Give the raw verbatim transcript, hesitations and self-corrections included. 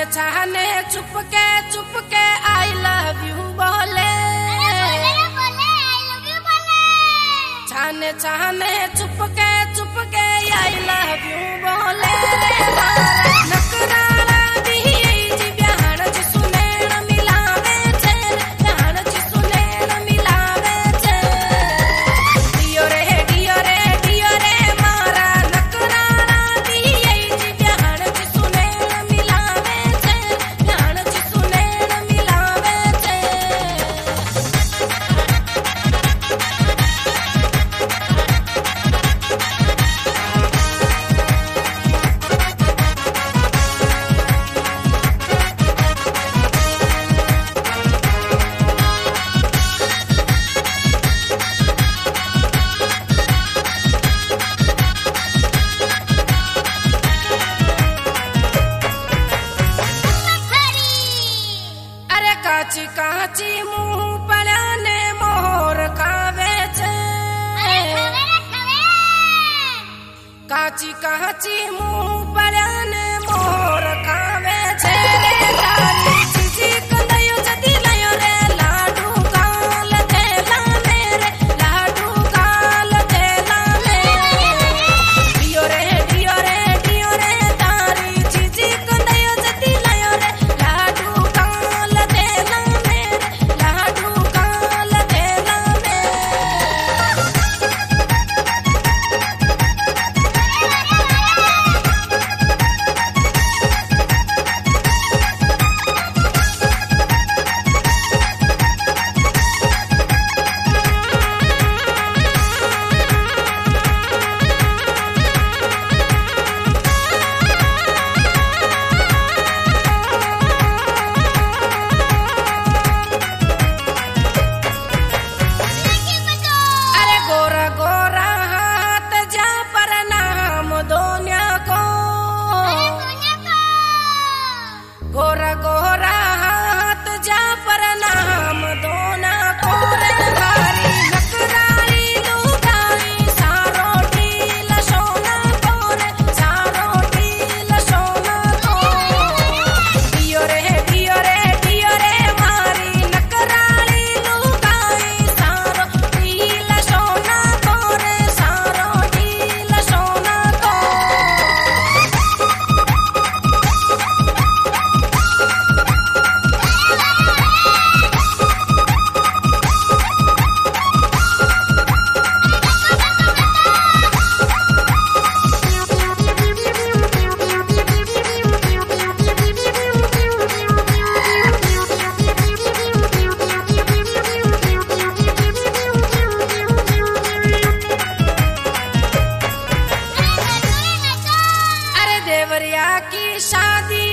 छाने Chupke Chupke I love you बोले, छाने छाने Chupke Chupke I love you बोले। नकरारा दी जी ब्याहण जी सुनेण मिलावे छे, ब्याहण जी सुनेण मिलावे छे। डियो रे डियो रे डियो रे मारा नकरारा दी जी ब्याहण जी सुनेण मिलावे छे, ब्याहण जी सुनेण मिलावे छे। काची काची मुंह पड़ाने मोर खावे छे, काची काची मुंह पड़ाने मोर खावे छे। तारी चीजी कंदयो जदी लयो रे लाडू काल देला मेरे, लाडू काल देला मेरे। डियो रे डियो रे डियो रे तारी चीजी कंदयो जदी लयो रे लाडू काल देला मेरे, लाडू काल देला मेरे। अरे गोरा गोरा हाथ जा प्रणाम दोन्या को, गोरा गोरा हाथ जा प्रणाम दोना को। रे भारी नकराई लुगाई सारो ढील सोना को, रे सारो ढील सोना को। डियो रे डियो रे डियो रे मारी नकराई लुगाई सारो ढील सोना को, रे सारो ढील सोना को। अरे देवरिया की शादी